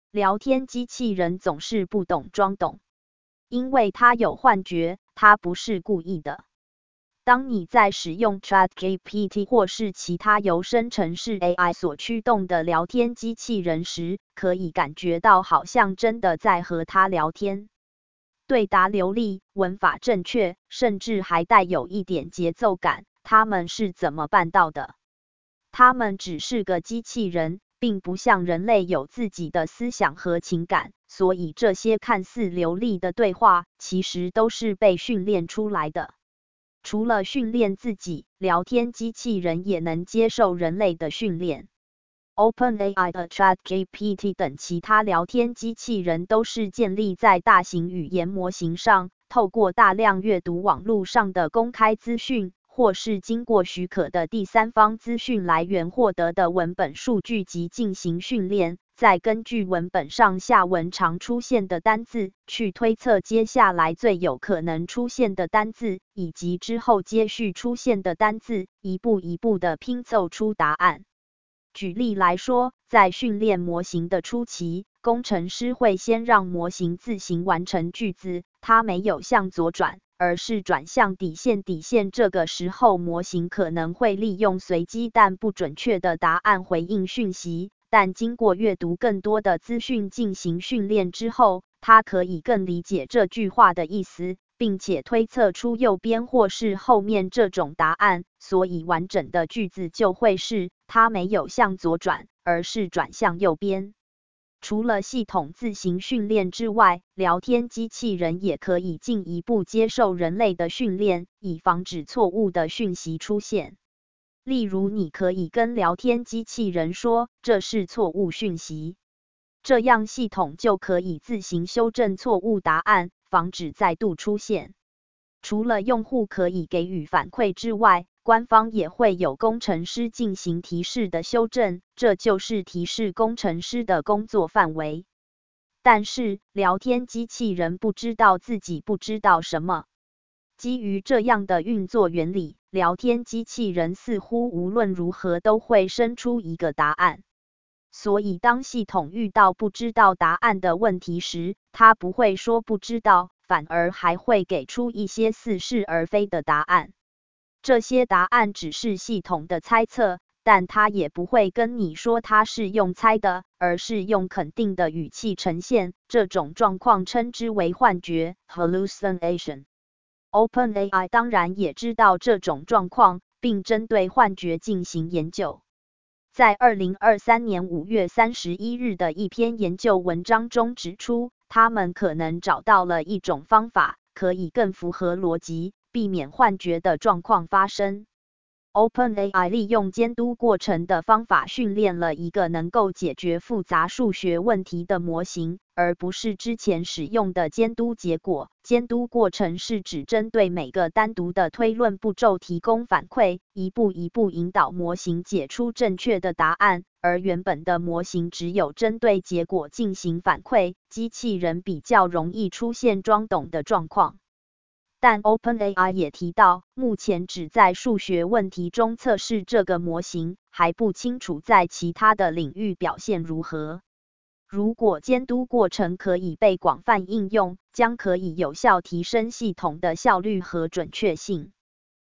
聊天机器人总是不懂装懂，因为它有幻觉，它不是故意的。当你在使用 ChatGPT 或是其他由生成式 AI 所驱动的聊天机器人时，可以感觉到好像真的在和它聊天。对答流利，文法正确，甚至还带有一点节奏感。他们是怎么办到的？他们只是个机器人，并不像人类有自己的思想和情感，所以这些看似流利的对话，其实都是被训练出来的。除了训练自己，聊天机器人也能接受人类的训练。OpenAI 的 ChatGPT 等其他聊天机器人都是建立在大型语言模型上，透过大量阅读网络上的公开资讯，或是经过许可的第三方资讯来源获得的文本数据集进行训练，再根据文本上下文常出现的单字，去推测接下来最有可能出现的单字，以及之后接续出现的单字，一步一步的拼凑出答案。举例来说，在训练模型的初期，工程师会先让模型自行完成句子，它没有向左转，而是转向底线。这个时候，模型可能会利用随机但不准确的答案回应讯息，但经过阅读更多的资讯进行训练之后，它可以更理解这句话的意思，并且推测出右边或是后面这种答案，所以完整的句子就会是它没有向左转，而是转向右边。除了系统自行训练之外，聊天机器人也可以进一步接受人类的训练，以防止错误的讯息出现。例如，你可以跟聊天机器人说，这是错误讯息，这样系统就可以自行修正错误答案，防止再度出现。除了用户可以给予反馈之外，官方也会有工程师进行提示的修正，这就是提示工程师的工作范围。但是，聊天机器人不知道自己不知道什么。基于这样的运作原理，聊天机器人似乎无论如何都会生出一个答案。所以当系统遇到不知道答案的问题时，它不会说不知道，反而还会给出一些似是而非的答案。这些答案只是系统的猜测，但它也不会跟你说它是用猜的，而是用肯定的语气呈现。这种状况称之为幻觉 （hallucination）。OpenAI 当然也知道这种状况，并针对幻觉进行研究。在2023年5月31日的一篇研究文章中指出，他们可能找到了一种方法，可以更符合逻辑，避免幻觉的状况发生。OpenAI 利用监督过程的方法训练了一个能够解决复杂数学问题的模型，而不是之前使用的监督结果。监督过程是指针对每个单独的推论步骤提供反馈，一步一步引导模型解出正确的答案，而原本的模型只有针对结果进行反馈，机器人比较容易出现装懂的状况。但 OpenAI 也提到，目前只在数学问题中测试这个模型，还不清楚在其他的领域表现如何。如果监督过程可以被广泛应用，将可以有效提升系统的效率和准确性。